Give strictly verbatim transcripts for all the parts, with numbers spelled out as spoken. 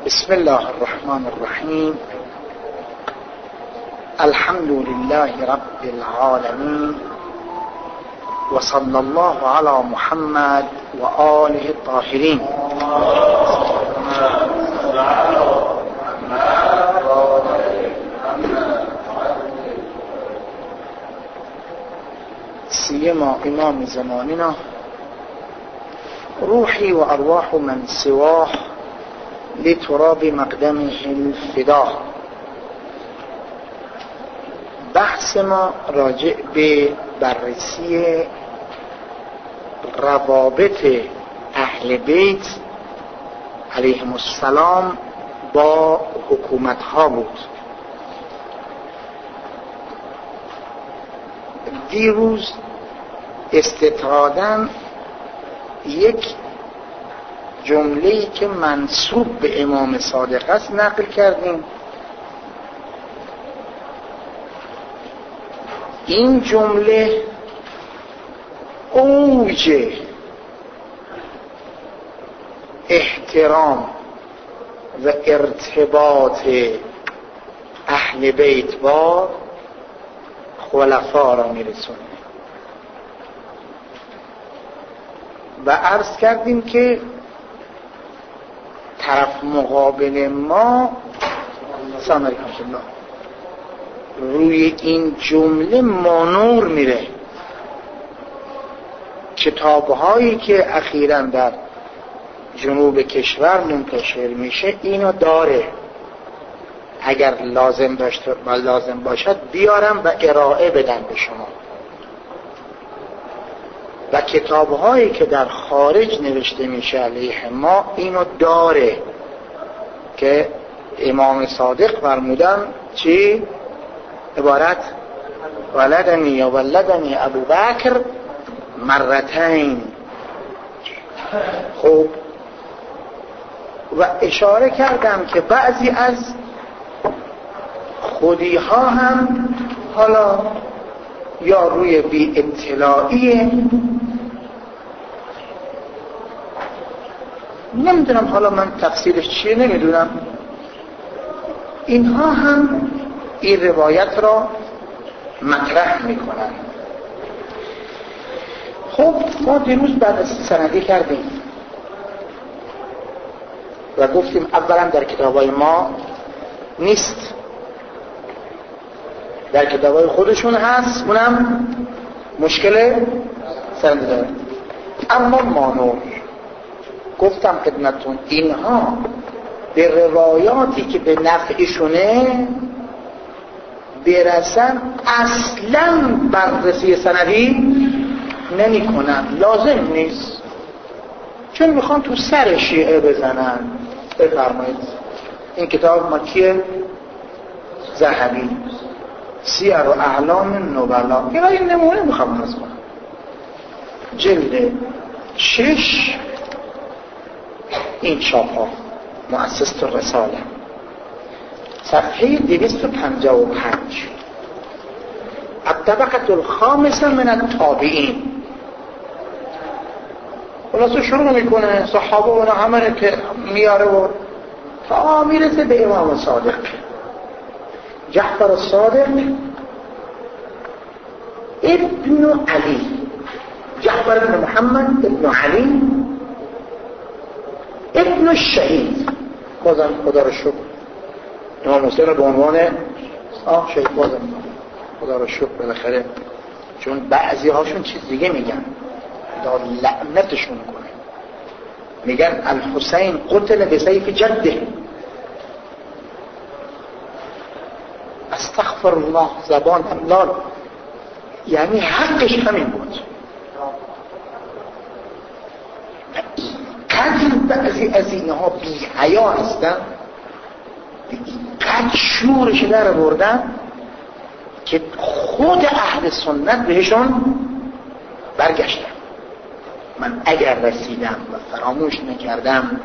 بسم الله الرحمن الرحیم. الحمد لله رب العالمین و صلی الله علی محمد و آله الطاهرین. سیما امام زماننا روحی و ارواح من سواه لتراب مقدمه الفدا. بحث ما راجع به بررسی روابط اهل بیت علیهم السلام با حکومت ها بود. دیروز استطرادا یک جمله‌ای که منسوب به امام صادق است نقل کردیم. این جمله اوج احترام و ارتباط اهل بیت با خلفا را میرسونه و عرض کردیم که طرف مقابل ما سلام علیکم الله روی این جمله مانور میره. کتاب‌هایی که اخیراً در جنوب کشور منتشر میشه اینو داره. اگر لازم داشته و لازم باشد بیارم و ارائه بدم به شما. و کتاب‌هایی که در خارج نوشته میشه علیه ما اینو داره که امام صادق فرمودن چی؟ عبارت ولدنی یا ولدنی ابو بکر مرتین. خب و اشاره کردم که بعضی از خودی ها هم حالا یا روی بی اطلاعیه، نمیدونم حالا من تفسیرش چیه نمیدونم، اینها هم این روایت را مطرح میکنن. خب ما دیروز بعد از سندی کردیم و گفتیم اولا در کتابای ما نیست، در کتابای خودشون هست، اونم مشکل سندی داره. اما مانور گفتم خدمتون اینها به روایاتی که به نفعشونه برسن اصلا بررسی سندی نمی کنن، لازم نیست، چون میخوان تو سر شیعه بزنن. بفرمایید این کتاب مکیه ذهبی سیر و اعلام نبلا، این نمونه میخوام از کنم، جلد شش این چاپ ها مؤسسه الرساله صفحه دویست و پنجاه و پنج. الطبقه الخامسه من التابعین. خلاصه شروع میکنه صحابه و همه که میاره و تا میرسه به امام صادق جعفر الصادق ابن علی، جعفر ابن محمد ابن علی ابن الشهید. بازم خدا رو شکر امام حسین رو به عنوان آه شهید بازم خدا رو شکر بالاخره، چون بعضی هاشون چیز دیگه میگن، خدا لعنتشون کنه، میگن الحسین قتل بسیف جده. استغفر الله، زبان املال، یعنی حقش همین بود. اینقدر بعضی از اینها بی حیا هستن، اینقدر شورش در بردن که خود اهل سنت بهشون برگشتن. من اگر رسیدم و فراموش نکردم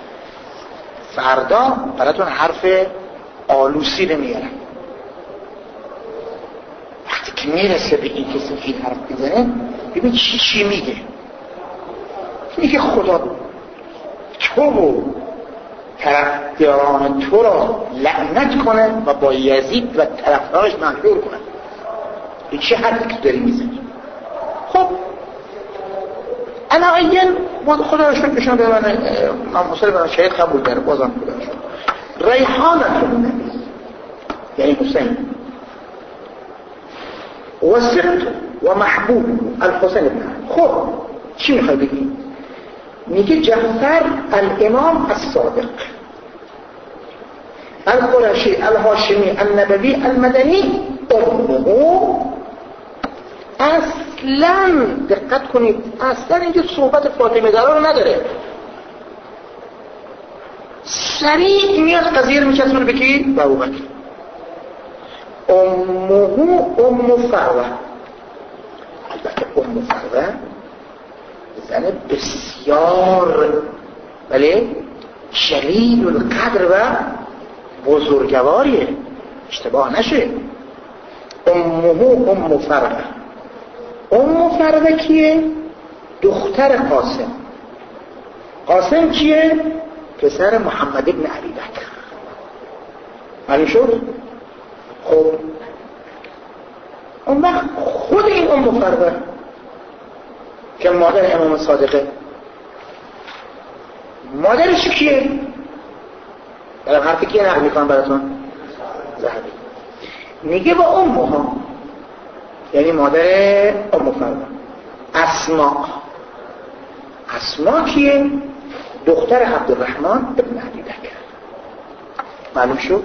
فردا براتون حرف آلوسی رو میارم. وقتی که میرسه به این کسی که این حرف میزنه ببین چی چی میگه. میگه خدا تو طرفداران تو را لعنت کنه و با یزید و طرفدارش محجور کنه. این چه حرفی که داری میزنی؟ خب انا این خدا را شکر بشن ببنه من مصر برای شهید قبول داره بازم خدا را شکر ریحانتون نبی یعنی حسین و سقط و محبوب الحسین ابن علی. خب چی میخوای بگی؟ میگه جعفر الامام الصادق القرشی الهاشمی النبوی المدنی امه. اصلا دقت کنید اصلا اینجا صحبت فاطمه زهرا رو نداره، سریع میاد قضیه رو میچسبونه به کی؟ به ابوبکر. امه ام فروه. البته ام فروه زن بسیار ولی جلیل القدر و بزرگواریه، اشتباه نشه. امه ام فروه. ام فروه کیه؟ دختر قاسم. قاسم کیه؟ پسر محمد ابن علی بکر. معلوم شد؟ خب اون وقت خود این ام فروه که مادر امام صادقه، مادرش کیه؟ برای حرفی کیه نقل میکنم براتون؟ ذهبی میگه با امها، یعنی مادر ام فروه. اسما. اسما کیه؟ دختر عبدالرحمن ابن علی بکر. معلوم شد؟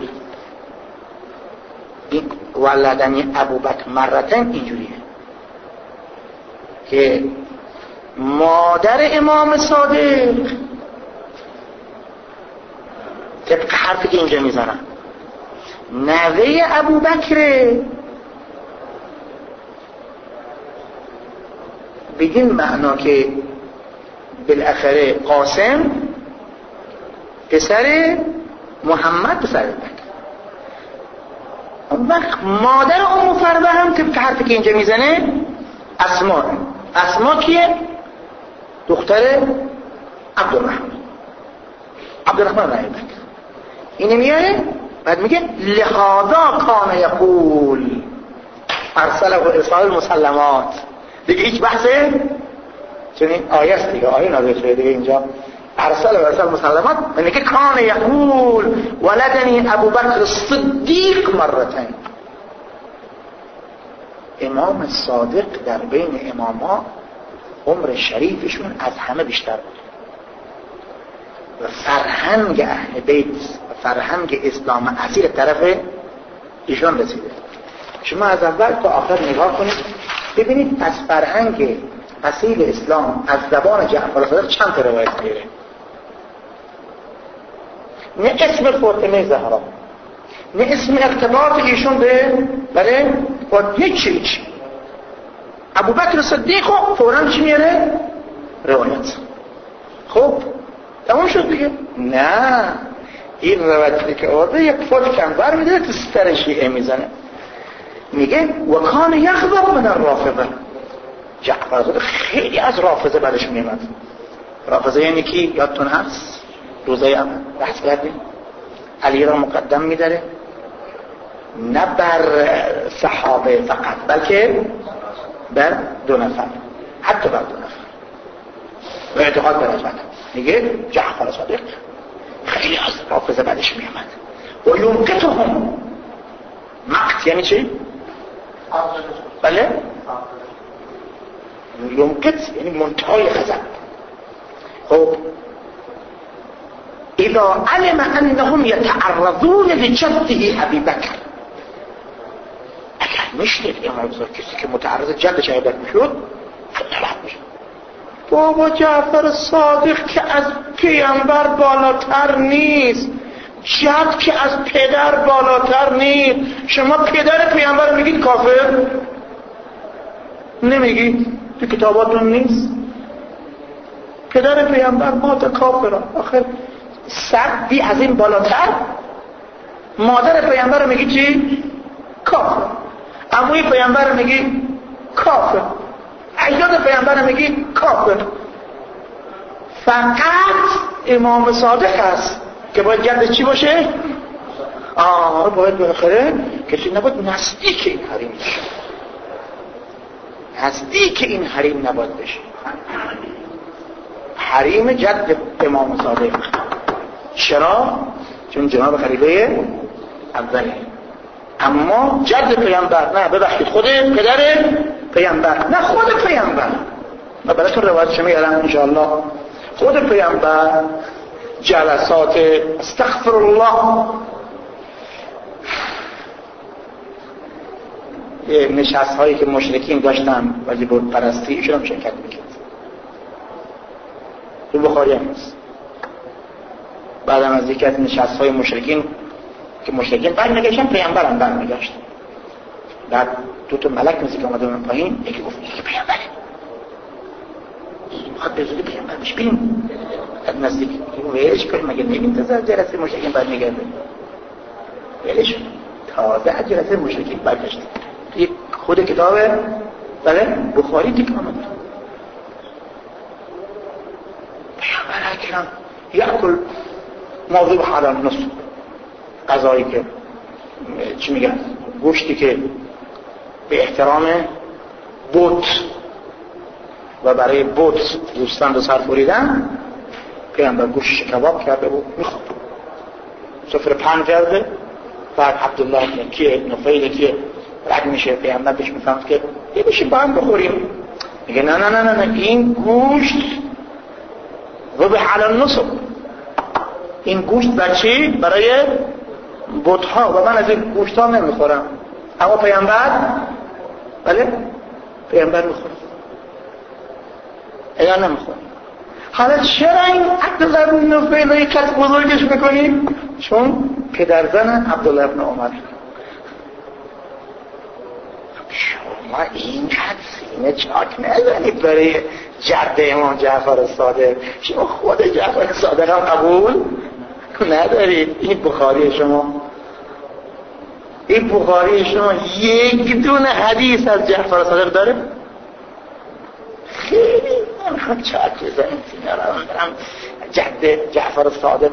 این ولدنی ابوبکر مرتن اینجوریه که مادر امام صادق طبق حرفی که اینجا میزنن نوه ابوبکر. بدین معنا که بالاخره قاسم پسر محمد پسر ابوبکر. اون وقت مادر ام فروه هم طبق حرفی که اینجا میزنه اسما. اسما کیه؟ دختر عبدالرحمن عبدالرحمن ابن علی بکر. اینه میاره بعد میگه لهذا کان یقول ارسله و ارسال المسلمات. دیگه هیچ بحثه چون این آیه است دیگه، آیه نازل شده دیگه اینجا ارسل و ارسال مسلمات. میگه کان یقول ولدنی ابوبکر صدیق مرتين. امام صادق در بین اماما عمر شریفشون از همه بیشتر بود و فرهنگ اهل بیت و فرهنگ اسلام اصیل طرف ایشون رسیده. شما از اول تا آخر نگاه کنید ببینید از فرهنگ اصیل اسلام از زبان جعفر صادق چند تا روایت میره. نه اسم فاطمه زهرا، نه اسم ارتباط ایشون به بله با یک چیز ابوبکر صدیق و فوراً چی میاره؟ روایت. خب تمام شد دیگه؟ نه این روایتی که آورده یک فوت کم بر میده تو سر شیعه میزنه. میگه و کان یغضب من الرافضه. جعفر صادق خیلی از رافضه بعدش میاد. رافضه یعنی کی؟ یادتون هست روزه اول بحث کردیم علی را مقدم میداره نه بر صحابه فقط بلکه بر دو نفر، حتی بر دو نفر و اعتقاد بر اجمد. میگه جعفر صادق خیلی از رافضه بعدش میامد و یمقتهم. مقت یعنی چی؟ بله یمقت یعنی منتهای غضب. خب اذا علم انهم يتعرضون لجده ابي بکر. اگر میشنید امام بزرگ کسی که متعرض جدش ابی بکر میشد ناراحت میشد. بابا جعفر صادق که از پیامبر بالاتر نیست، جد که از پدر بالاتر نیست. شما پدر پیامبر میگید کافر؟ نمیگید؟ تو کتاباتون نیست؟ پدر پیامبر مات کافر. آخر صدی از این بالاتر مادر پیامبر رو میگی چی؟ کافر. عموی پیامبر رو میگی کافر. اجداد پیامبر رو میگی کافر. فقط امام صادق هست که باید جد چی باشه؟ آه باید بالاخره کسی نباید نزدیک این حریم بشه، نزدیک این حریم نباید بشه. حریم جد امام صادق. چرا؟ چون جناب خلیفه اوله، اما جد پیامبر نه، ببخشید خود پدر پیامبر نه، خود پیامبر. و براتون روایتش میارم انشاءالله. خود پیامبر جلسات استغفر الله، نشست هایی که مشرکین داشتن ولی بود پرستی ایشون هم شرکت میکرد. تو بخاری هم هست. بعدم از یکی از نشست های مشرکین که مشرکین برمیگشتن، پیامبر هم برمیگشت. بعد دو تا ملک نزدیک اومده من پایین، یکی گفت یکی پیامبره، میخواد به زودی پیامبر بشه، بریم نزدیک. ویلش کنیم مگه نمی‌تونه جلسه مشرکین برمیگرده؟ ویلش تازه از جلسه مشرکین برگشت. یک خود کتاب بله بخاری دیگه آمد. پیامبر اکرم یاکل موضوع حلال نصف، غذایی که چی میگن گوشتی که به احترام بوت و برای بوت گوسفند رو سر بریدن، پیامبر گوشش کباب کرده بود میخواد سفره پهن کرده. بعد عبدالله ابن کیه نفیل کیه رد میشه، پیامبر بهش میفهمد که یه بشیم با هم بخوریم. میگه نه نه نه نه این گوشت رو به حلال نصف، این گوشت بچی برای بت‌ها و من از این گوشت ها نمیخورم، اما پیامبر بله پیامبر میخوره اگر نمیخوره. حالا چرا این عبدالله ابن نفیل رو یک قد بزرگش میکنیم؟ چون پدرزن عبدالله ابن عمر. شما این قد سینه چاک نزنید برای جد امام جعفر صادق. شما خود جعفر صادق هم قبول ندارید. این بخاری شما این بخاری شما یک دونه حدیث از جعفر صادق داره؟ خیلی نمیخواد چاک بزنید سینه رو برم جد جعفر صادق.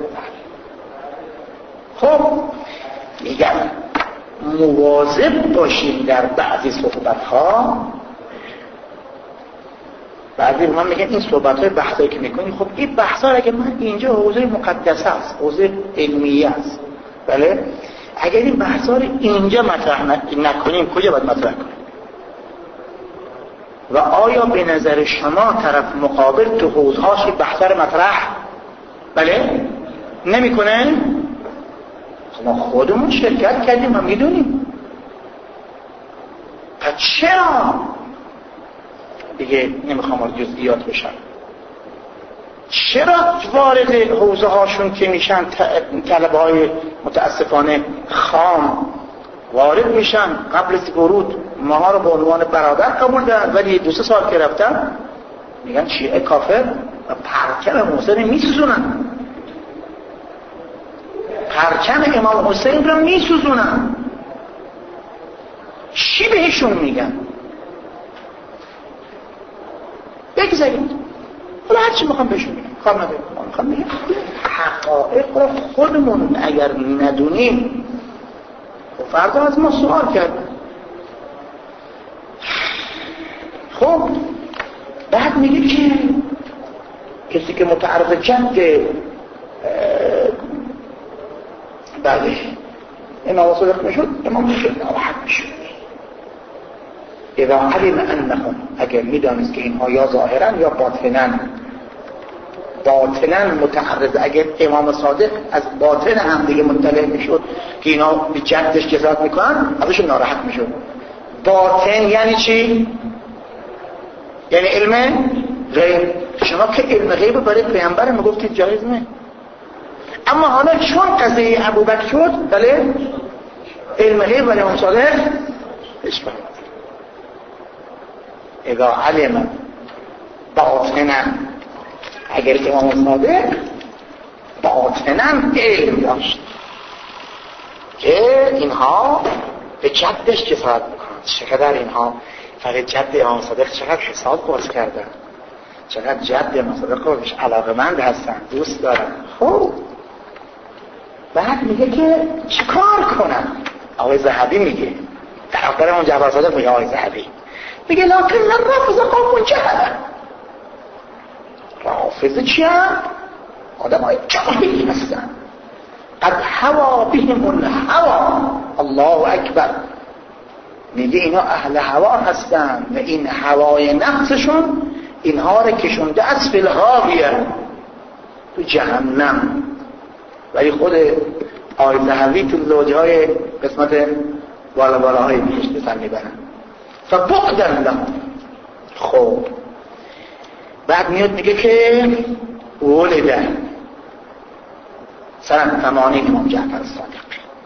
خب میگم مواظب باشیم در بعضی صحبت ها. بعضی من میگن این صحبت های بحثایی که میکنی، خب این بحث ها اگه من اینجا حوزه مقدسه است، حوزه علمیه است، بله اگر این بحث ها رو اینجا مطرح نکنیم کجا باید مطرح کنیم؟ و آیا به نظر شما طرف مقابل تو حوزهاش بحث ها رو مطرح بله نمیکنه؟ ما خودمون شرکت کردیم و میدونیم. پس چرا دیگه نمیخوام از جزئیات بشم، چرا وارد حوزه هاشون که میشن طلبه های متاسفانه خام وارد میشن، قبل از ورود ماها رو به عنوان برادر قبول دارن، ولی دو سه سال که رفتن میگن شیعه کافر و پرچم حسین میسوزونن، پرچم امام حسین رو میسوزونن. چی بهشون میگن؟ بگذارید حالا هرچی میخوام بهشون میگن، کار نداریم. میخوام میگن حقایق رو خودمون اگر ندونیم و فردا از ما سوال کردن. خب بعد میگه که کسی که متعرض جد بله امام صادق میشد، امام میشد ناراحت میشد. اذا علم انهم، اگر میدانست که اینها یا ظاهرا یا باطنا باطنا متعرض، اگر امام صادق از باطن هم دیگه مطلع میشد که اینا به جدش جزات میکنن، ازشون ناراحت میشد. باطن یعنی چی؟ یعنی علم غیب. شما که علم غیب برای پیامبر میگفتید جایز نه، اما حالا چون قضیه ابوبکر شد بله علم غیب برای امام صادق اشبه. اذا علم باطنا، اگر امام صادق باطنا علم داشت که اینها به جدش جسارت میکنند، چقدر اینها فقط جد امام صادق چقدر حساب قرص کردن، چقدر جد امام صادق رو بهش علاقمند هستن، دوست دارن. خب بعد میگه که چیکار کنم؟ آقای ذهبی میگه، طرفدار اون جعفر صادق میگه آقای ذهبی میگه لکن الرافض قوم جهل. رافض چی هم؟ آدم های جاهلی هستن. قد هوا بهم الهوا. الله اکبر. میگه اینا اهل هوا هستن و این هوای نفسشون اینها رو کشونده از فی الهاویه، تو جهنم. ولی خود آقای ذهبی تو زوجهای قسمت بالا بالاهای بهشت سر میبرن. فبعدا لهم. خب بعد میاد میگه که ولده سنه ثمانین امام جعفر الصادق.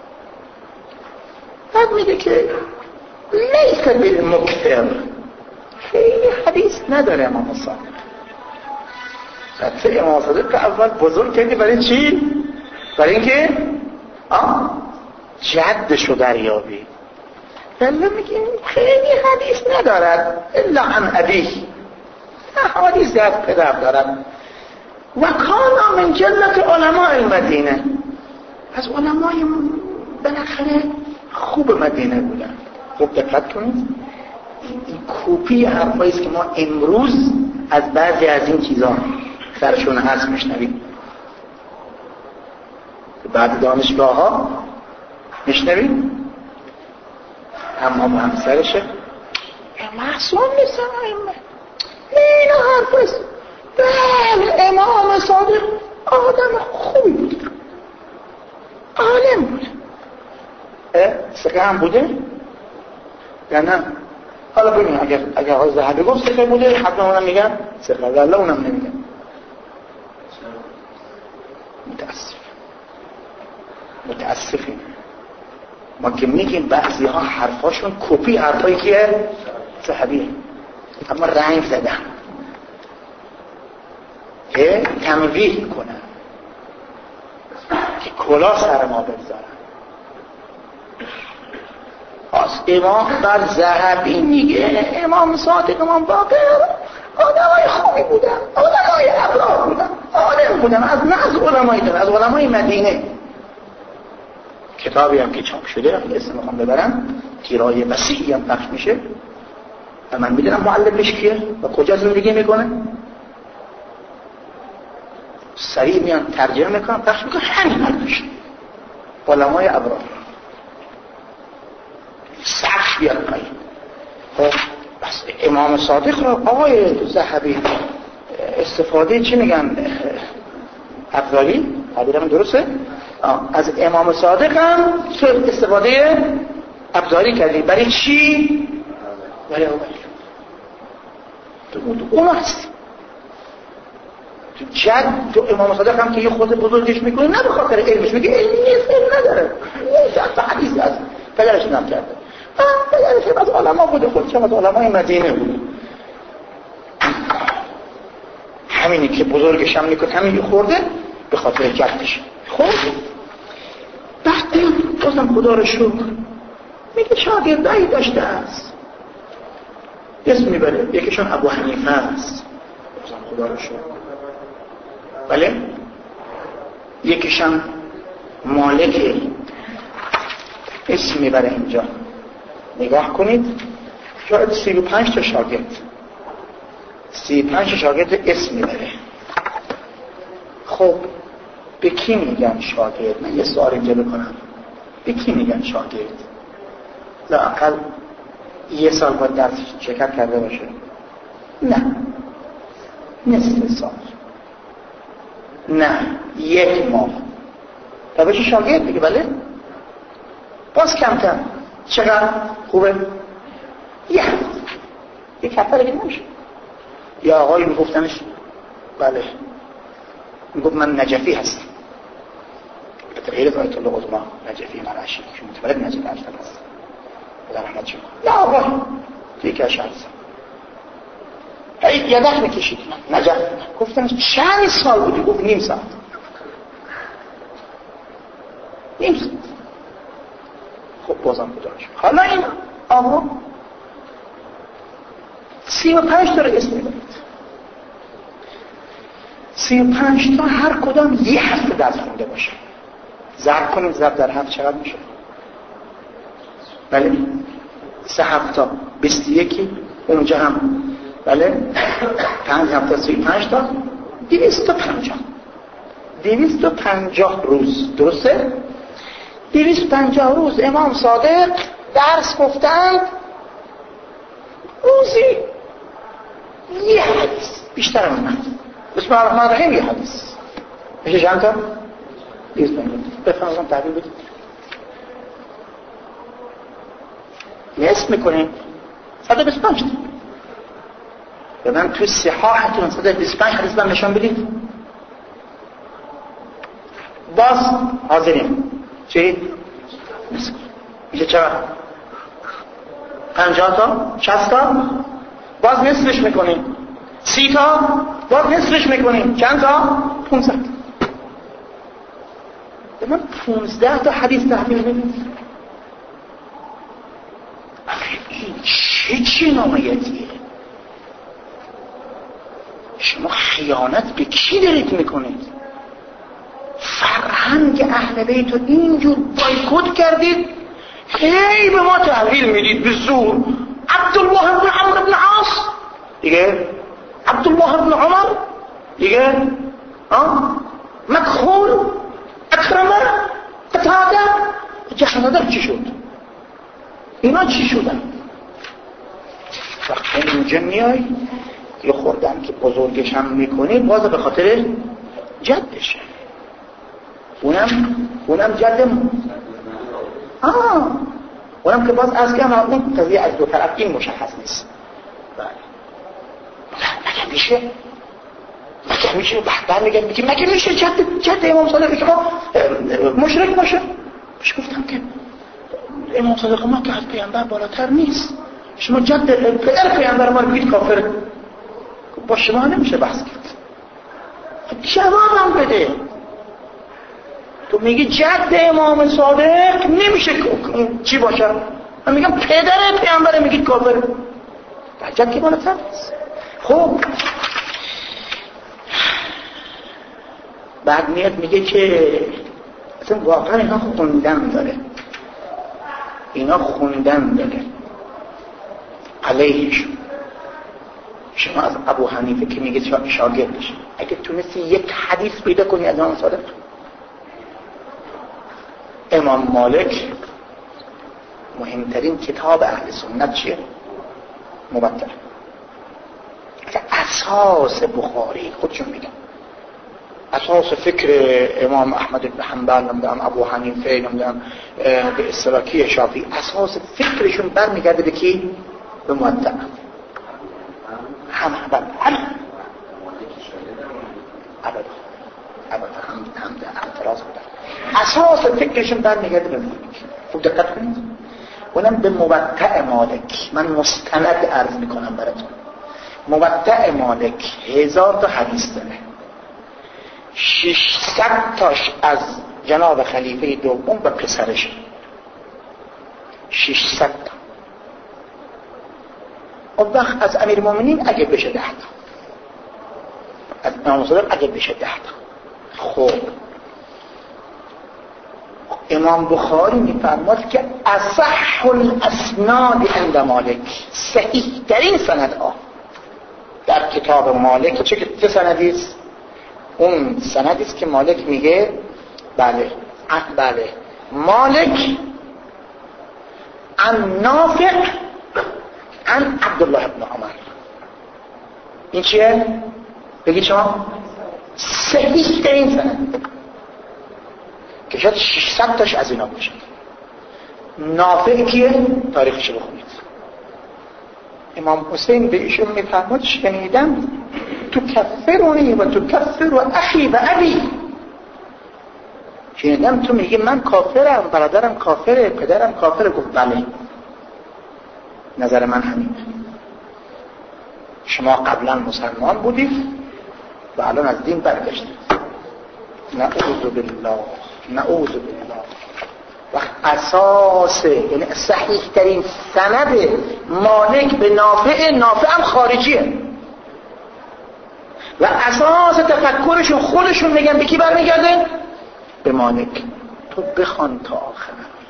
بعد میگه که لیس بالمکثر، خیلی حدیث نداره امام صادق. حتی امام صادق که اول بزرگ کردی برای چی؟ برای اینکه آه جدشو دریابی. ولی میگه خیلی حدیث ندارد الا عن ابیه، حدیث از پدر دارد. و کان من جلت علماء المدینه، از علمای بالاخره خوب مدینه بودن. خوب دقت کنید، این کپی حرفایی است که ما امروز از بعضی از این چیزا سرشون هست میشنویم. بعد دانشگاه ها میشنویم اما با همسرشه محصول نیستن ائمه، این حرف است. بله امام صادق آدم خوبی بود، عالم بود. سقه هم بوده یا نه؟ حالا ببینیم اگر اگر آقای ذهبی گفت سقه بوده حتما اونم میگن سقه، ولی اونم نمیگن. متاسف متاسفیم ما که میگیم بعضی ها حرفاشون کپی حرفایی که ذهبیه، اما رنگ زدن که تمویل کنن که کلا سر ما بگذارن. از امام بر ذهبی میگه امام صادق امام باقر آدم های خوبی بودن، آدم های ابرار بودن، عالم بودن، از نه از علمای دن، از علمای مدینه. کتابی هم که چاپ شده اسم میخوام ببرم، تیرای وسیعی هم پخش میشه و من میدونم معلمش کیه و کجا زندگی میکنه. سریع میان ترجمه میکنم پخش میکنم، همین حرفش علمای ابرار. سخش بیاد پایین. خب بس امام صادق را آقای ذهبی استفاده چی میگن ابزاری تعبیرم درسته؟ از امام صادق هم استفاده ابزاری کردی. برای چی؟ برای اول تو اون هست تو جد. تو امام صادق هم که یه خود بزرگش میکنه نه به خاطر علمش، میگه علمی نیست، علم نداره، یه حدیث از پدرش نام کرده، پدرش از علما بوده، خودش از علمای مدینه بوده. همینی که بزرگش هم میکنه همینی خورده به خاطر جدش. خب وقتی بازم خدا رو شکر میگه شاگردایی داشته است، اسم میبره، یکیشون ابو حنیفه است، بازم خدا رو شکر. بله یکیشون مالک، اسم میبره. اینجا نگاه کنید شاید سی و پنج تا شاگرد، سی و پنج تا شاگرد اسم میبره. خب به کی میگن شاگرد؟ من یه سوال اینجا بکنم، به کی میگن شاگرد؟ لااقل یه سال باید درس شرکت کرده باشه؟ نه نصف سال، نه یک ماه تا بشه شاگرد میگه. بله باز کمتر. چقدر خوبه؟ یه هفته، یک هفته دیگه نمیشه. یا آقایی میگفتنش بله میگفت من نجفی هستم، غیر از آیت الله عظما نجفی مرعشی که متولد نجف هست در رحمت شما. نه آقا دیگه اش هستم یه دخل میکشید من نجف. گفتنش چند سال بودی؟ گفت نیم ساعت. نیم ساعت. خب بازم خداش. حالا این آقا سی و پنج تا رو اسم میبرید، سی و پنج تا هر کدام یه هفته درس خونده باشه. ضرب کنیم، ضرب در هفت چقدر میشه؟ بله سه هفتا بیست و یکی، اونجا هم بله پنج هفتا سی پنج تا دویست و پنجاه دویست و پنجاه روز. درسته؟ دویست و پنجاه روز امام صادق درس گفتند، روزی یه حدیث، بیشتر هم نه. بسم الله الرحمن الرحیم یه حدیث میشه چند تا؟ دویست و پنجاه. بفرمایید تعبیر بدید. نصف میکنیم صد و بیست و پنج تا. به من توی صحاحتون صد و بیست و پنج حدیث من نشان بدید. باز حاضریم چی؟ نصف میشه چقدر؟ پنجاه تا؟ شصت تا؟ باز نصفش میکنیم. سی تا؟ باز نصفش میکنیم. چند تا؟ پونزده. به من پونزده تا حدیث تحمیل بدید. این چه جنایتیه؟ شما خیانت به کی دارید میکنید؟ فرهنگ اهل بیت رو اینجور بایکوت کردید، هی به ما تحویل میدید به زور. عبدالله بن عمرو بن عاص دیگه، عبدالله بن عمر دیگه، آه مکحول، اکرمه، قتاده، جهنده چی شد؟ اینا چی شدن؟ وقتی اینجا میای یه خوردن که بزرگش هم میکنی باز به خاطر جدشه. اونم اونم جد آه اونم که باز از که اون قضیه از دو طرف این مشخص نیست. بله مگه میشه؟ مگه میشه؟ بحث میگن میگه مگه میشه جد جد امام صادق که مشرک باشه؟ بهش گفتم که امام صادق ما که از پیامبر بالاتر نیست. شما جد پدر پیامبر ما رو بگید کافره. با شما نمیشه بحث کرد. جوابم بده. تو میگی جد امام صادق نمیشه چی باشه؟ من میگم پدر پیامبر میگید کافره. جد که بالاتر نیست. خب بعد میاد میگه که اصلا واقعا اینا خوندن داره، اینا خوندن داره علیهشون. شما از ابو حنیفه که میگه شاگردش، اگه تونستی یک حدیث پیدا کنی از امام صادق. امام مالک مهمترین کتاب اهل سنت چیه؟ موطأ. اساس بخاری خودشون میگن، اساس فکر امام احمد بن حنبل، نمیدونم ابو حنیفه، نمیدونم به اصطلاح کی شافعی، اساس فکرشون برمیگرده به کی؟ به موطأ. هم هم هم ابدا ابدا هم هم اعتراض بودن. اساس فکرشون برمیگرده به موطأ. خوب دقت کنید. اونم به موطأ مالک. من مستند عرض میکنم براتون. موطأ مالک هزار تا حدیث داره. ششصد تاش از جناب خلیفه دوم و پسرش. ششصد تا. اون وقت از امیر المؤمنین اگه بشه ده تا، از امام صادق اگه بشه ده تا. خب امام بخاری میفرماد که اصح الاسناد عند مالک، صحیح ترین سندها در کتاب مالک چه چه سندی است؟ اون سندی است که مالک میگه بله بله مالک عن نافع عن عبدالله بن عمر. این چیه؟ بگید شما صحیح ترین سند که شاید ششصد تاش از اینا باشه. نافع کیه؟ تاریخش رو بخونید. امام حسین به ایشون میفرماد شنیدم تو کفرونی و تو کفر و اخی و ابی، شنیدم تو میگی من کافرم، برادرم کافره، پدرم کافره. گفت بله نظر من همینه. شما قبلا مسلمان بودید و الان از دین برگشتید. نعوذ بالله نعوذ بالله. و اساس یعنی صحیح ترین سند مالک به نافع، نافع هم خارجیه و اساس تفکرشون خودشون میگن به کی برمیگرده؟ به مالک. تو بخوان تا آخر.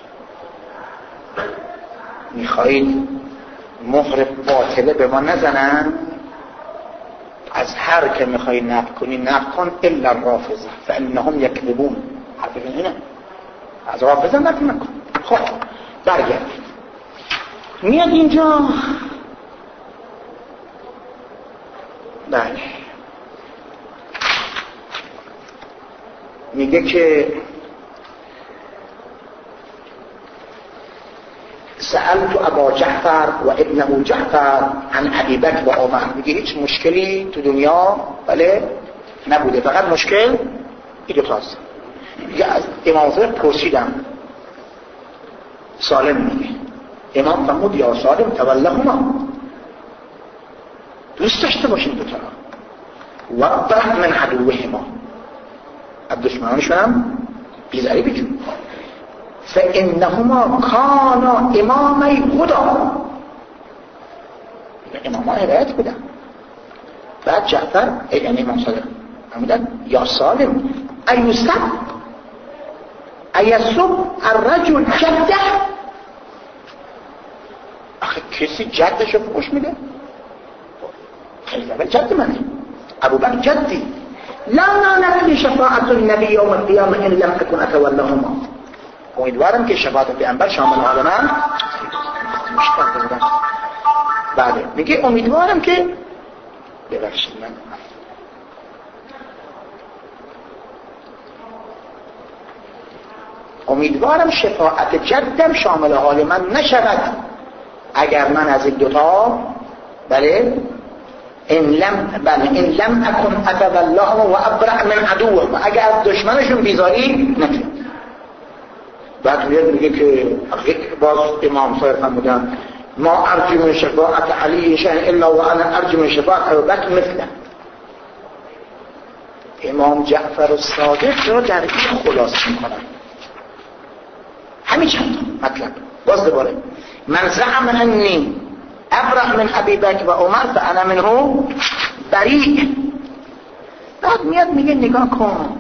میخواید مهر باطله به ما نزنن؟ از هر که میخوای نقد کنی نقد کن الا الرافضه فانهم یکذبون. حرف اینه، از رافضه نقد نکن. خب برگرد. میاد اینجا بله میگه که سألت ابا جعفر و ابنه جعفر عن ابی بکر و عمر. میگه هیچ مشکلی تو دنیا بله نبوده، فقط مشکل این دو تاست. میگه از امام صادق پرسیدم، سالم میگه امام فرمود یا سالم تولهما، دوست داشته باشین دو تا و برح من عدوهما، از دشمنانشون هم بیزاری بجون. فانهما کانا امامی هدا، اماما هدایت بودن. بعد جعفر یعنی امام صادق فرمودن یا سالم ایوسب ایسب الرجل جده، آخه کسی جدشو فوش میده؟ خلیفه جد منه، ابو بکر جدی. لا نالت شفاعت النبی یوم القیامه ان لم اکن اتولهما. امیدوارم که شفاعت پیامبر شامل حال من مشتاق بودم. بله میگه امیدوارم که ببخشید من امیدوارم شفاعت جدم شامل حال من نشود اگر من از این دوتا بله ان لم بله ان لم اکن اتولهم و ابرأ من عدوهم، اگر از دشمنشون بیزاری نکنم. بعد میگه که باز امام صادق فرمودن ما ارجو من شفاعت علی شیئا الا وانا ارجو من شفاعت ابوبکر مثله. امام جعفر الصادق را در این خلاصه میکنن همین چند مطلب. باز دوباره من زعم انی ابرأ من ابی بکر و عمر فانا منه بریء. بعد میاد میگه نگاه کن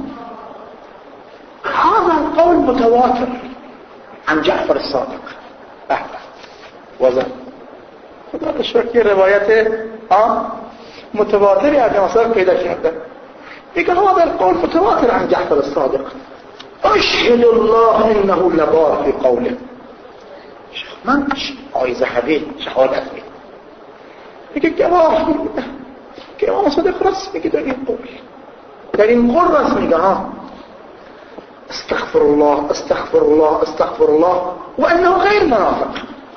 هذا قول متواتر عن جعفر الصادق. بله واضح خدا به شکر روایت ها متواتری از امام صادق پیدا کرده. میگه هذا القول متواتر عن جعفر الصادق اشهد الله انه لبار في قوله. من آی ذهبی شهادت میدم میگه گواه که امام صادق راست میگه در این قول، در این قول راست میگه ها استغفر الله استغفر الله استغفر الله و انه غیر منافق.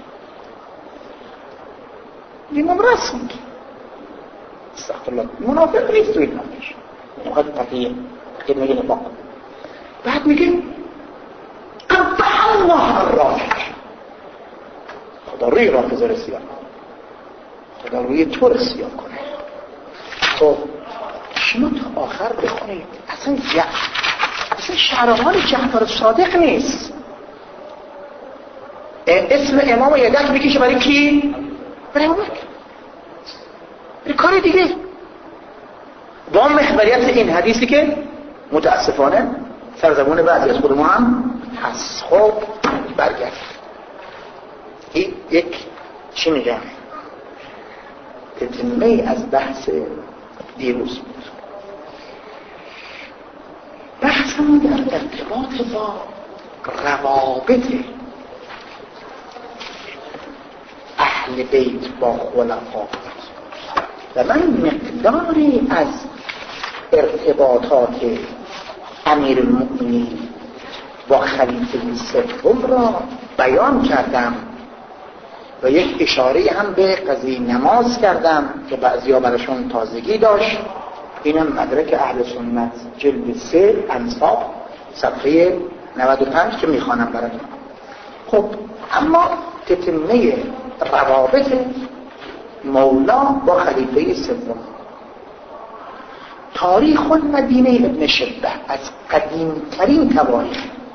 امام راست میگه استغفر الله منافق نیست توی نامش مقدم تقیه تقیه میگه نفاق. بعد میگه قبح الله الرافض، خدا روی رافضه رسیان خدا روی تو رسیان کنه. خب شما تا آخر بخونید اصلا جع... اصلا شرحال جعفر الصادق نیست. اسم امام یدک میکشه برای کی؟ برای امام برای کار دیگه با محوریت این حدیثی که متاسفانه سرزبون بعضی از خود ما هم هست. خب برگرد این یک چی میگم تتمه از بحث دیروز بود. بحثمون در ارتباط با روابط اهل بیت با خلفا و من مقداری از ارتباطات امیر المؤمنین با خلیفه سوم را بیان کردم و یک اشاره هم به قضیه نماز کردم که بعضیا براشون تازگی داشت. اینم مدرک اهل سنت جلد سه انصاب صفحه نود و پنج که میخوانم براتون. خب اما تتمه روابط مولا با خلیفه سوم. تاریخ المدینه ابن شبه از قدیمترین تواریخ،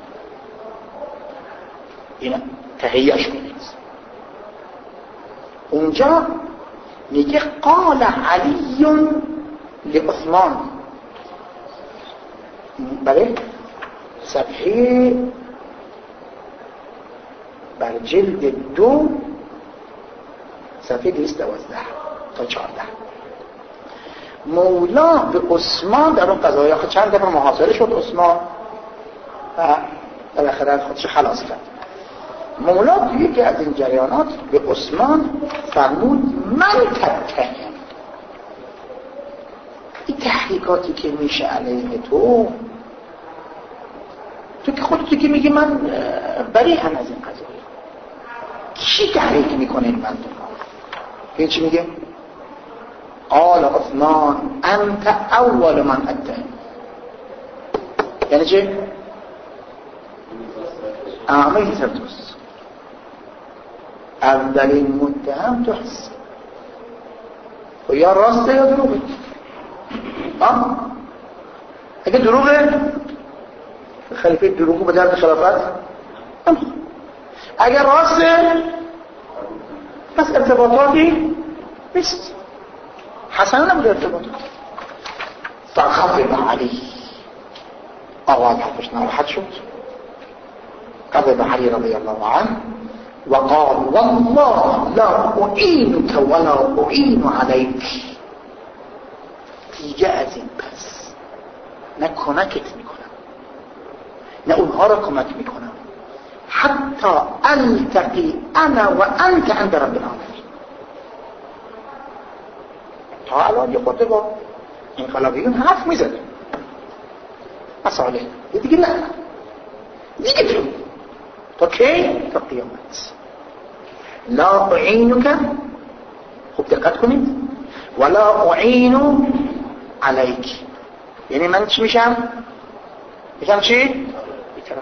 این تهیهش کنید. اونجا میگه قال علی لعثمان، بله صفحه بر جلد دو صفحه دویست و دوازده تا چهارده. مولا به عثمان در اون قضایی آخه چند دفعه محاصره شد عثمان و بالاخره خودش خلاص کرد. مولا توی یکی از این جریانات به عثمان فرمود من تتهم، این تحقیقاتی که میشه علیه تو، تو که خودتو که میگی من بری هم از این قضایی، کی تحقیق میکنه این مردم؟ این چی میگه؟ قال عثمان انت اول من اتهم. یعنی چه؟ اعمال حساب توست، اولین متهم تو هست و یا راسته یا دروغه. آه اگه دروغه خلیفه دروغو به درد خلافت، اگر راسته پس ارتباطاتی نیست. حسن نبود ارتباطات. فغضب علی، آواز حرفش ناراحت شد. غضب علی رضی الله عنه و قال والله لا اعینک ولا اعین علیک. دیگه از این پس نه کمکت میکنم نه اونها را کمک میکنم حتی التقی انا و انت عند رب العالمین. تا الان یه خورده با انقلابیون حرف میزده مسئله دیگه، نه دیگه تو تا کی؟ تا قیامت. لا اعینک، خوب دقت کنید، ولا اعین علیک، یعنی من چی میشم؟ میشم چی؟ بیطرف.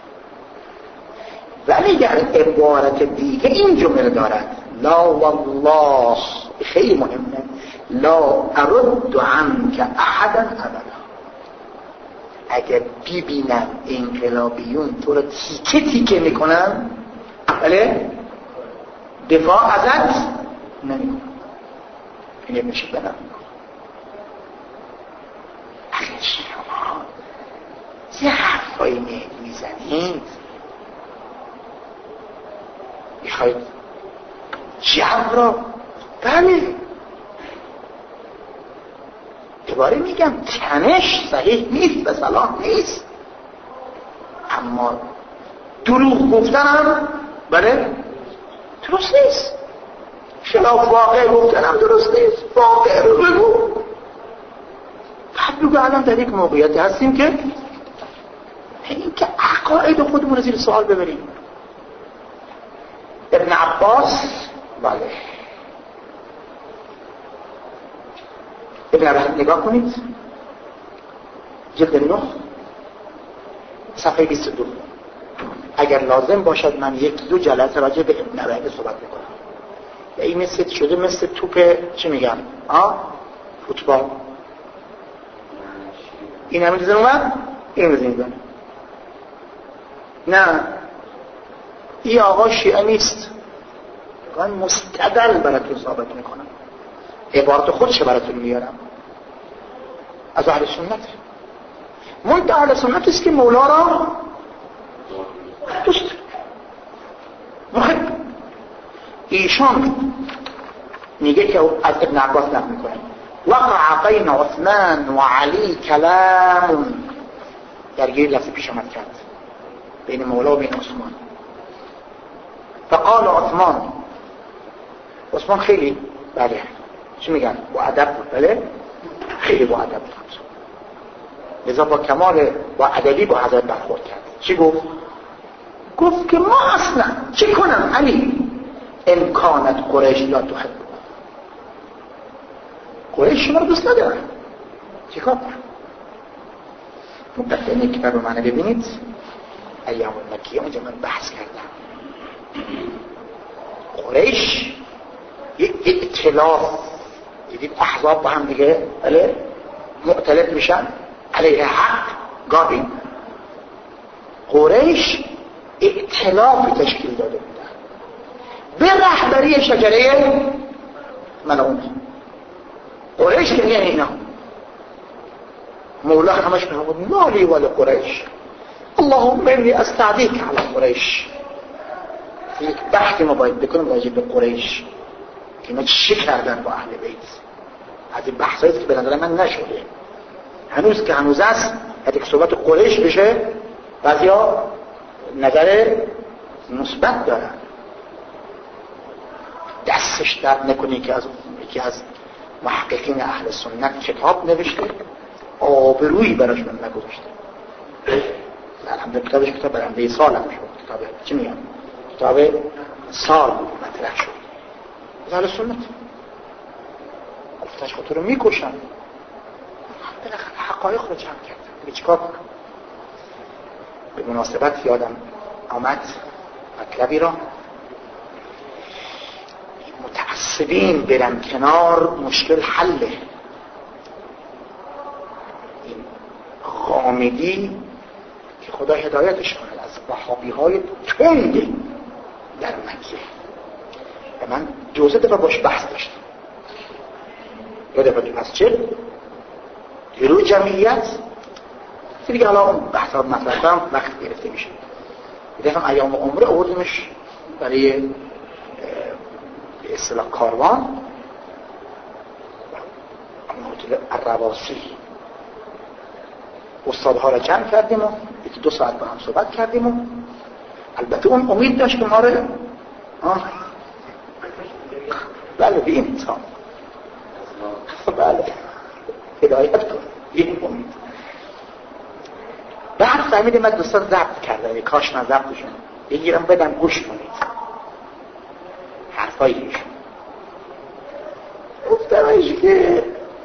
ولی در عبارت دیگه این جمله دارد لا والله، خیلی مهمه، لا ارد عنک احدا ابدا. اگر ببینم انقلابیون تو رو تیکه تیکه میکنن بله دفاع ازت نمیکنم، این میشه بدم میکنم. اخیر شما چه حرفایی میزنید؟ میخواید جو را بله دوباره میگم تنش صحیح نیست و صلاح نیست، اما دروغ گفتنم بله درست نیست، خلاف واقع گفتنم درست نیست. واقع رو بگو. بعد بگو الان در یک موقعیتی هستیم که این که عقاید خودمون رو زیر سوال ببریم. ابن عباس بله ابن عباس نگاه کنید جلد نه صفحه بیست و دو. اگر لازم باشد من یک دو جلسه راجع به ابن عباس صحبت میکنم. این مثل شده مثل توپ چی میگم آه فوتبال، این همه دیزن اومد این بزنید بانه. نه این آقا شیعه نیست، من مستدل براتون ثابت میکنم، عبارت خودش براتون میارم از اهل سنت. منتها اهل سنت است که مولا را دوست محب. ایشان میگه که از ابن عباس نقل میکنه وقع بین عثمان و علی کلام، درگیری لفظی پیش آمد کرد بین مولا و بین عثمان. فقال عثمان، عثمان خیلی بله چی میگن با ادب بود، بله خیلی با ادب بود، لذا با کمال با ادبی با حضرت برخورد کرد. چی گفت؟ گفت که ما اصلا چی کنم علی امکانت قریش لا تحب، قریش شما رو دوست ندارن، چی کار کنم؟ مبتدأ این کتاب رو منو ببینید ایام مکیه، اونجا من بحث کردم. قریش یک ائتلاف، دیدید احزاب با هم دیگه بله مؤتلف میشن علیه حق. گاهی قریش ائتلاف تشکیل داده بودن به رهبری شجره ملعون. قریش که میگن اینا مولا همش میگه مالی ولی قریش اللهم انی استعدیک علی قریش، یک بحثی ما باید بکنیم راجع به قریش که اینا چی کردن با اهل بیت. از این بحثایی که به نظر من نشده هنوز که هنوز است، حتی که صحبت قریش بشه بعضیا نظر مثبت دارن. دستش درد نکنه که از یکی از محققین اهل سنت کتاب نوشته، آبرویی براش من نگذاشته. الحمدلله کتابش کتاب برنده سال هم شد. کتاب چی میگم؟ کتاب سال مطرح شد. اهل سنت گفتش خود رو میکشن. بالاخره حقایق رو جمع کردن. به چیکار کنم؟ به مناسبت یادم آمد مطلبی را، متعصبین برن کنار مشکل حله. این غامدی که خدا هدایتش کنه از وهابی های تند در مکه، و من دو سه دفعه باش بحث داشتم. دو دفعه تو مسجد روی جمعیت دیگه، حالا اون بحث ها مطرح کنم وقت گرفته میشه. یه دفعه ایام عمره آوردیمش برای به اصطلاح کاروان هتل الرواسی. استادها را جمع کردیم و یکی دو ساعت با هم صحبت کردیم و البته اون امید داشت که ما رو بله به این انسان بله هدایت کن این امید. بعد فهمیدیم من دوستان ضبط کردم، یه کاش من ضبطشون بگیرم بدم گوش کنید حرفایی ایشون. گفتمش که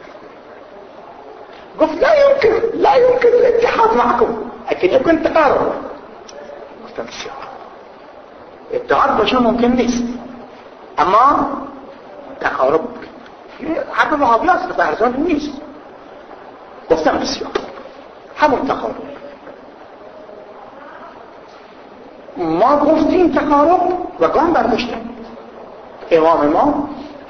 گفت لا يمكن لا يمكن الاتحاد معكم اكيد يمكن تقارب. گفتم بسیار اتحاد باشه ممکن نیست اما تقارب حرف وهابی است، فرزان نیست. گفتم بسیار همون تقارب. ما گفتیم تقارب و گام برداشتیم. امام ما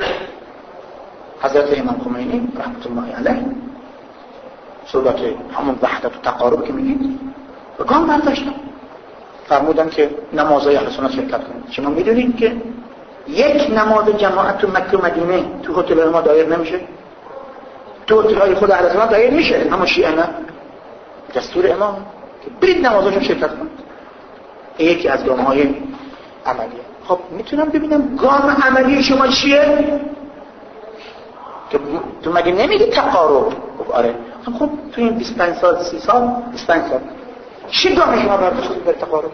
حضرت امام خمینی رحمت الله علیه صحبت همون وحدت و تقارب که میگید و گام برداشتم، فرمودن که نمازهای اهل سنت شرکت کنید. شما میدونید که یک نماز جماعت تو مکه و مدینه تو هتل ما دایر نمیشه، تو هتل‌های خود اهل سنت دایر میشه، اما شیعه نه. دستور امام که برید نمازاشون شرکت کنید. یکی از گام‌های عملیه. خب میتونم ببینم گام عملی شما چیه؟ تو مگه نمیگی تقارب؟ خب آره. خب تو این بیست و پنج سال سی سال بیست و پنج سال چی گام شما برداشتید به تقارب؟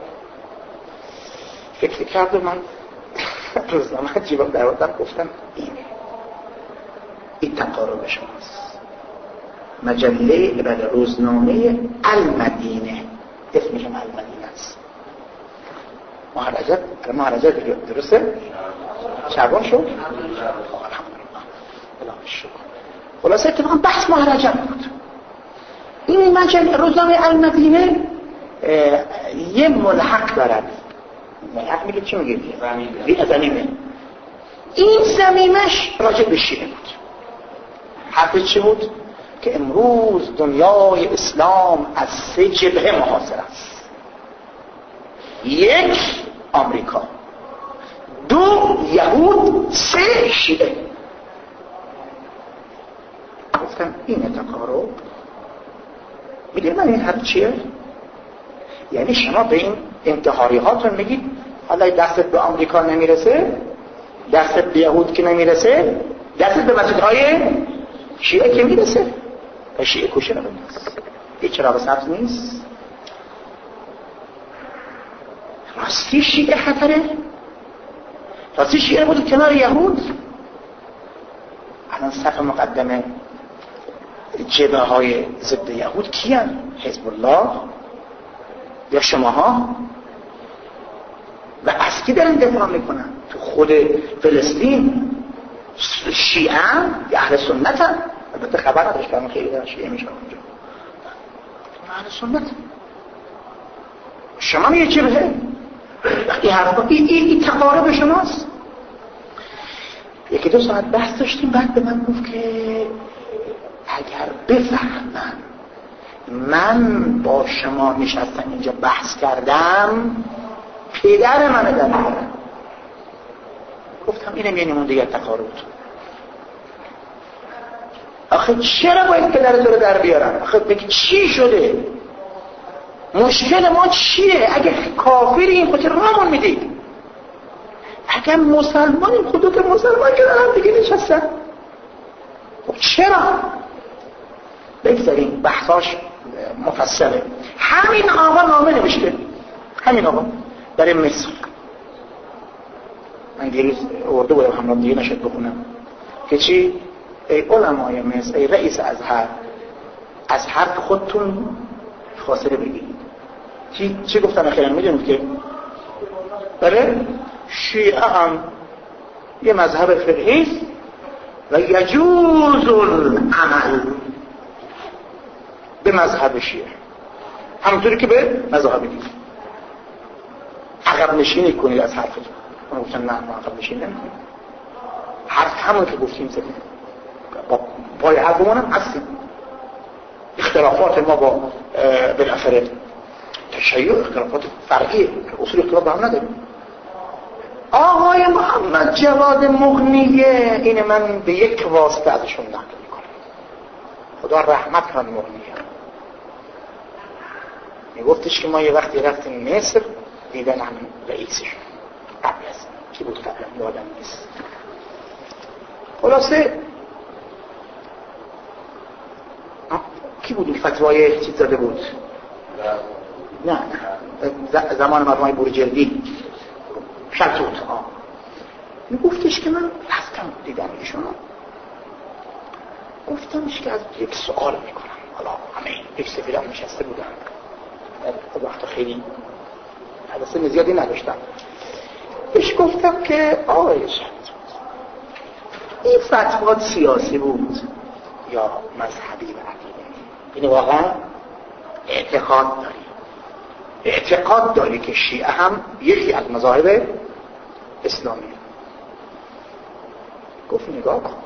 فکر کرد من روزنامه جیبم در آوردم گفتم اینه، این تقارب شماست. مجله بعد روزنامه المدینه، اسمش هم المدینه است. ماه رجب ماه رجب درسته؟ شعبان شد؟ الحمدلله الله شکر. خلاصه اتفاقا بحث ماه رجب بود. این مجله روزنامه المدینه یه ملحق دارد. ملحق میگه چی میگه؟ زمینه. زمینه. این زمینش راجع به شیعه بود. حرف چی بود؟ که امروز دنیای اسلام از سه جبهه محاصر است. یک آمریکا، دو یهود، سه شیعه. گفتم اینه تقارب. میدونی من این حرف چیه؟ یعنی شما به این انتحاری هاتون میگید حالا دستت به آمریکا نمیرسه، دستت به یهود که نمیرسه، دستت به مسجدهای شیعه که میرسه. و شیعه کشه نبود نیست، یه چراغ سبز نیست. راستی شیعه خطره؟ راستی شیعه بود کنار یهود؟ الان صف مقدمه جبهه های ضد یهود کیان؟ حزب الله یا شماها؟ و از کی دارن دفاع میکنن؟ تو خود فلسطین شیعه یا اهل سنت هم؟ البته خبر نداشتم خیلی دارن شیعه میشن اونجا. اهل سنت شما میگه جبهه؟ وقتی حرفا این این این تقارب شماست. یکی دو ساعت بحث داشتیم، بعد به من گفت که اگر بفهمم من با شما نشستم اینجا بحث کردم پدر منو در میارم. گفتم اینم یه نمونه دیگر تقارب بود. آخه چرا باید پدر تو رو در بیارن؟ آخه بگی چی شده؟ مشکل ما چیه؟ اگه کافریم خود چرا رامون میدید؟ اگه مسلمانیم خودت مسلمان که دارم دیگه نشستن. خب چرا؟ بگذاریم بحثاش مفصله. همین آقا نامه نوشته، همین آقا برای مصر. من دیروز ارده باید همرام دیگه نشد بخونم که چی؟ ای علمای مصر، ای رئیس ازهر، از حرف خودتون فاصله بگیرید. چی چی گفتم اخیراً میدونید که بله شیعه هم یه مذهب فقهی است و یجوز العمل به مذهب شیعه، همونطوری که به مذهب دیگه. عقب نشینی کنید از حرفتون. من گفتم نه ما عقب نشینی نمی‌کنیم، حرف همون که گفتیم زدیم، با پای حرفمون هم هستیم. اختلافات ما با بالاخره تشیع اختلافات فرعیه، اصول اختلاف با هم نداریم. آقای محمد جواد مغنیه، این من به یک واسطه ازشون نقل میکنم، خدا رحمت کنه مغنیه. میگفتش که ما یه وقتی رفتیم مصر دیدن همین رئیسشون قبل از کی بود قبل یادم نیست. خلاصه کی بود فتوای چیز داده بود؟ نه نه زمان مرحوم بورجردی شلتوت. آه میگفتش که من رفتم دیدم ایشونو، گفتمش که از یک سوال میکنم. حالا همه یک سفیرم نشسته بودن، وقت خیلی حدثه زیادی نداشتم. بهش گفتم که آقای شلتوت این فتوات سیاسی بود یا مذهبی و عقیده؟ یعنی واقعا اعتقاد داری اعتقاد داری که شیعه هم یکی از مذاهب اسلامی؟ گفت نگاه کن،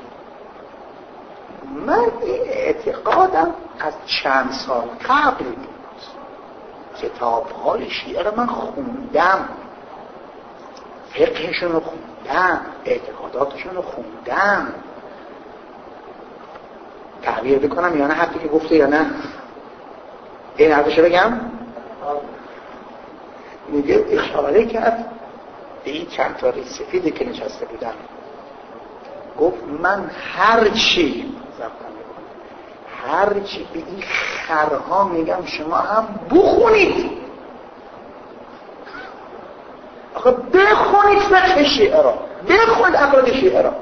من اعتقادم از چند سال قبل بود، کتاب‌های شیعه رو من خوندم، فقهشون رو خوندم، اعتقاداتشون رو خوندم. تعبیر بکنم یا نه حرفی که گفته یا نه؟ این حرفشو بگم؟ میگه اشاره کرد به این چند تا ریش سفیدی که نشسته بودن، گفت من هر چی هر چی به این خرها میگم شما هم بخونید. آخه بخونید فقه شیعه را، بخونید عقاید شیعه را.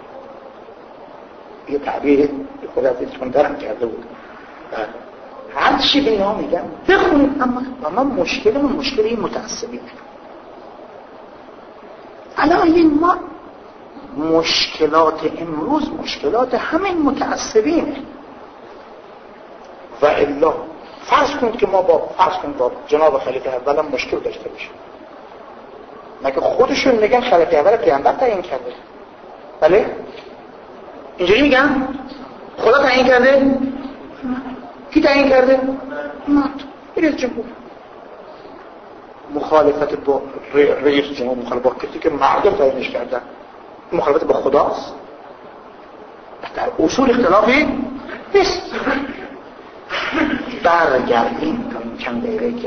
یه تعبیر خود از ایشون درم کرده بود، هر چی به اینا میگم بخونید. اما من مشکل من مشکل این متعصبینه. الان این ما مشکلات امروز مشکلات همین متعصبینه. و الا فرض کنید که ما با فرض کنید با جناب خلیفه اول هم مشکل داشته باشیم، مگه خودشون میگن خلیفه اول پیامبر تعیین کرده؟ بله اینجوری میگن؟ خدا تعیین کرده؟ کی تعیین کرده؟ نه رئیس جمهور. مخالفت با رئیس جمهور مخالفت با کسی که مردم تعیینش کردن مخالفت با خداست؟ در اصول اختلافی نیست. برگردیم تا این چند دقیقه که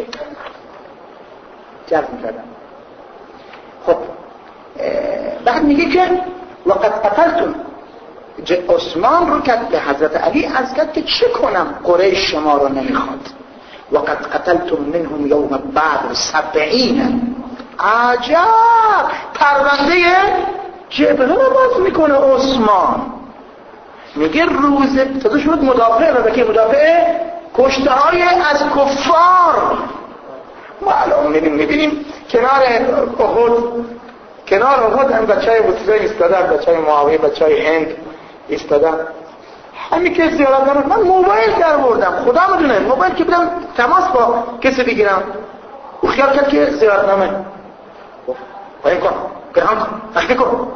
جرد میکردم. خب بعد میگه که وقت قتلتون عثمان رو کرد به حضرت علی عرض کرد که چه کنم قریش شما رو نمیخواد. وقت قتلتم منهم یوم بعد سبعین. عجب پرونده جبهه رو باز میکنه عثمان. میگه روز تازه شد مدافع و بکی مدافع کشته های از کفار. ما الان میبینیم میبینیم کنار احد کنار احد هم بچه های بطیزه ایستادن، بچه های معاویه، بچه های هند ایستادن. همین که زیارت نمید من موبایل در بردم، خدا میدونه موبایل که بدم تماس با کسی بگیرم او خیال کرد که زیارت نمید باید کن گرهان کن تختی کن.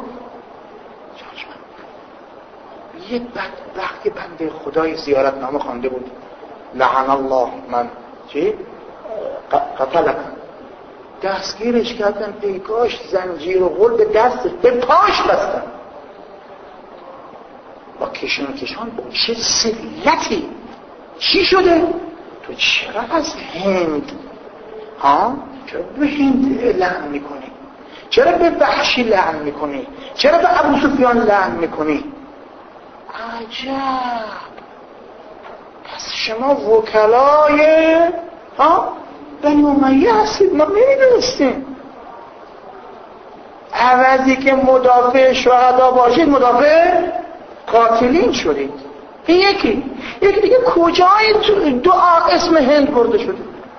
یه بدبخت بنده خدای زیارت نامه خوانده بود لعن الله من چی؟ قتلک دستگیرش کردن، پیکاش زنجیر و غل به دستش به پاش بستن، با کشون کشان با چه سلتی. چی شده؟ تو چرا از هند ها؟ چرا به هند لعن میکنی؟ چرا به وحشی لعن میکنی؟ چرا به ابو سفیان لعن میکنی؟ عجب، پس شما وکلای ها بنی امیه هستید، ما نمیدونستیم. عوضی که مدافع شهدا باشید مدافع قاتلین شدید. این یکی یکی دیگه کجای دعا اسم هند برده شده؟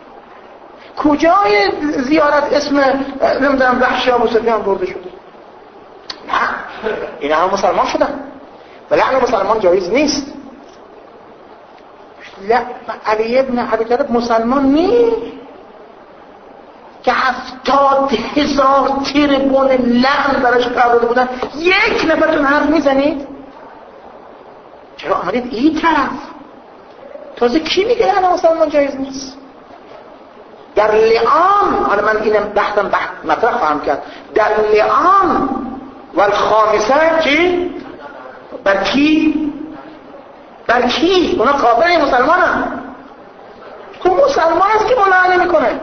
کجای زیارت اسم نمیدونم وحشی ابو سفیان برده شده؟ نه، اینا هم مسلمان شدن و لعن مسلمان جایز نیست. علی ابن ابی طالب مسلمان نیست که هفتاد هزار تریبون لعن براش پرداخته بودن، یک نفرتون حرف میزنید؟ چرا آمدید این طرف؟ تازه کی میگه لعن مسلمان جایز نیست؟ در لعان، حالا من اینم بحثم بحث مطرح خواهم کرد، در لعان و الخامسه چی؟ بر کی؟ بر کی؟ اونا کافر مسلمان هم خب مسلمان هست که ملعنه میکنه.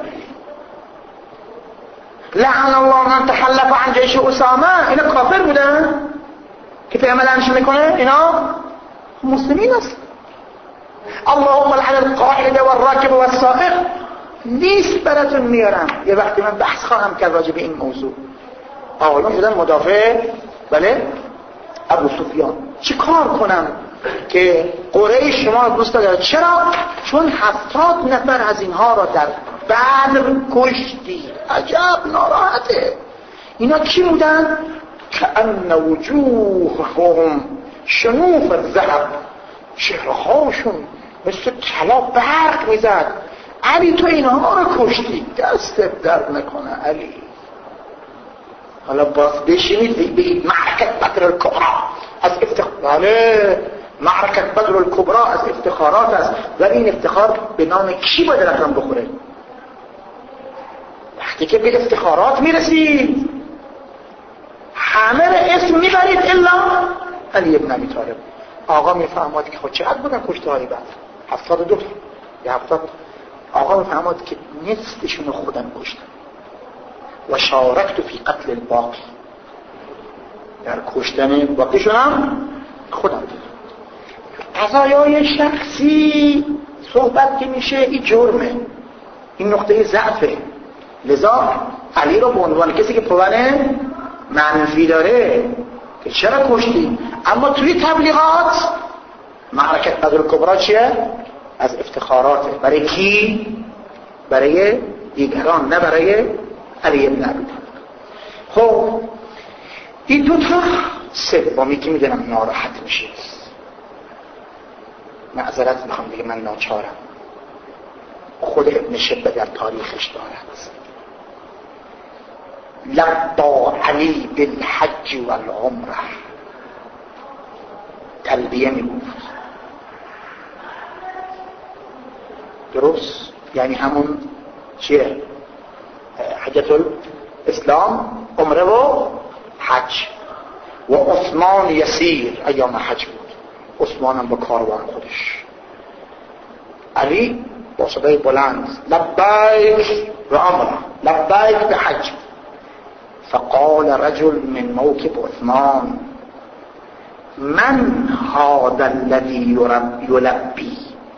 لعن الله من تحلف عن جیش اسامه، اینا کافر بودن که پیامبر لعنش میکنه؟ اینا مسلمین هست. اللهم لعن القاعد والراكب والسائق نیست براتون میارم، یه وقتی من بحث خواهم کرد راجع به این موضوع. آقایون بودن مدافع بله ابو سفیان. چی کار کنم که قریش شما دوست داره؟ چرا؟ چون هفتاد نفر از اینها را در بدر کشتی. عجب ناراحته. اینا کی بودن؟ کأن وجوههم شنوف الذهب، چهرهاشون مثل طلا برق میزد. علی تو اینها رو کشتی، دستت درد نکنه علی. حالا باز بشینید بگید معرکت بدر الکبرى از افتخار، معرکت بدر الکبرى از افتخارات است، ولی این افتخار به نام کی باید رقم بخوره؟ وقتی که به افتخارات میرسید همه را اسم میبرید الا علی ابن ابی طالب. آقا میفهمد که خود چقدر بودن کشته های بعد؟ هفتاد و دو یا هفتاد. آقا میفهمد که نصفشون خودم کشتن و شارکت فی قتل الباقی، در کشتن باقیشون هم خودم. قضایای شخصی صحبت که میشه این جرمه، این نقطه ضعفه. لذا علی رو به عنوان کسی که پوانه منفی داره که چرا کشتی، اما توی تبلیغات معرکت بدر الکبرى چیه؟ از افتخاراته. برای کی؟ برای دیگران، نه برای علی ابن ابی طالب. خب این دو تا سومی که میدونم ناراحت میشه، معذرت میخوام دیگه، من ناچارم. خود ابن شبه در تاریخش دارد لبا علی بالحج والعمره، تلبیه میگفت. درست؟ یعنی همون چیه؟ حجت الاسلام، عمره و حج. و عثمان یسیر ایام حج بود، عثمان هم با کاروان خودش. علی با صدای بلند لبیک و عمره، لبیک به حج. فقال رجل من موكب عثمان من هذا الذي يلبي.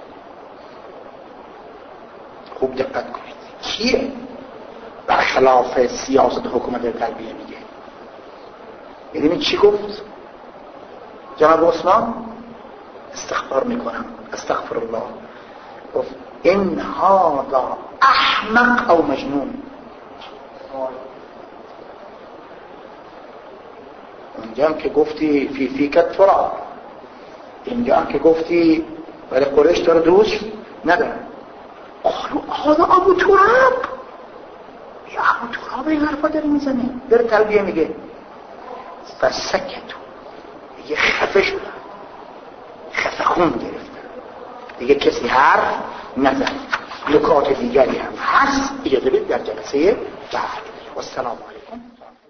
خوب دقت کنید کیه برخلاف سیاست حکومت تربیه میگه. یعنی چی گفت جناب عثمان؟ استغفار میکنم، استغفر الله. گفت این هذا احمق او مجنون. اینجا هم که گفتی فی فیکت فرا، اینجا هم که گفتی ولی قریش داره دوست نداره. حالا ابو تراب، یا ابو تراب این حرفا داره میزنه، داره تلبیه میگه. فسکتو، دیگه خفه شدن، خفه خون گرفتن، دیگه کسی حرف نزد. نکات دیگری هم هست اجازه بدید در جلسه بعد. و السلام علیکم.